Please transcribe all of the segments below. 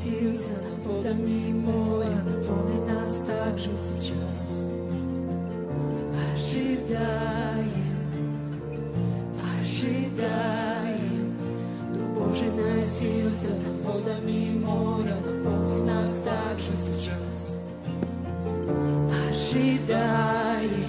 носился над водами моря, наполни нас так же сейчас. Ожидаем, ожидаем. Дух Божий носился над водами моря, наполни нас так же сейчас. Ожидаем,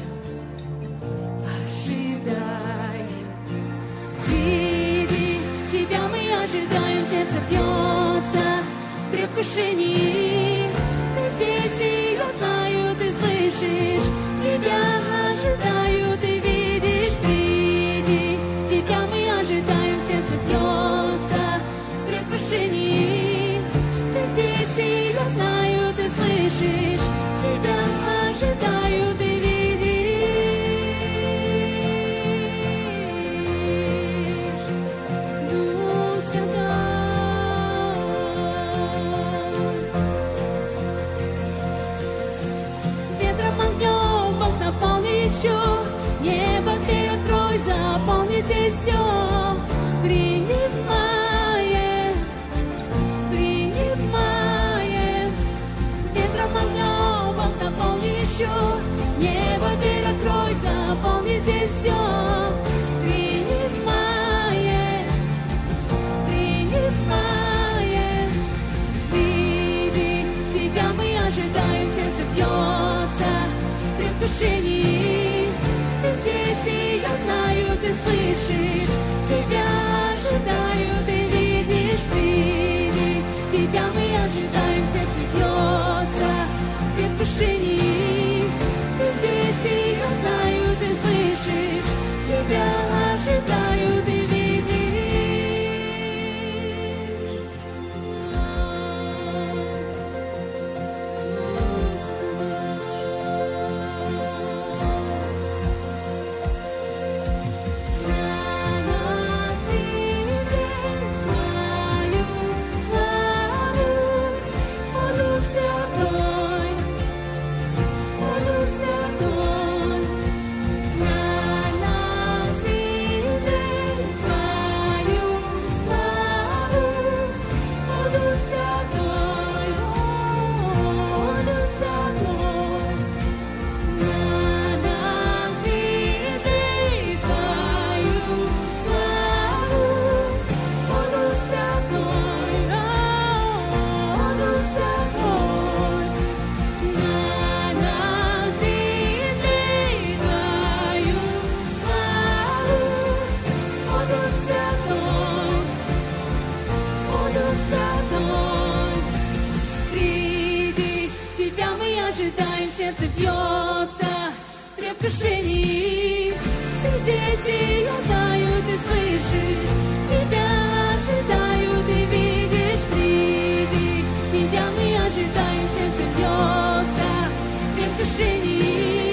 ожидаем. Приди, тебя мы ожидаем, сердце бьется в предвкушении. Ты здесь, и я знаю, ты слышишь. Тебя ожидаю, ты видишь. Приди, тебя мы ожидаем, сердце бьется в предвкушении. Ты здесь, и я знаю, ты слышишь. Тебя ожидаю, ты видишь. Дух Святой. Ветром, огнем Бог наполни еще. Небо ты открой, заполни здесь все. Принимаем, принимаем. Ветром, огнем Бог наполни еще. Небо ты открой, заполни здесь все. Принимаем, принимаем. Приди, тебя мы ожидаем, сердце бьется в предвкушении. Ты здесь, и я знаю, ты слышишь. Тебя ожидаю, ты видишь. Приди, тебя мы ожидаем, сердце бьется в предвкушении. Ты здесь, и я знаю, ты слышишь. Тебя ожидаю, ты видишь. Приди, тебя мы ожидаем, сердце бьется в предвкушении. Ты здесь, и я знаю, ты слышишь. Тебя ожидаю, ты видишь. Приди, тебя мы ожидаем, сердце бьется в предвкушении.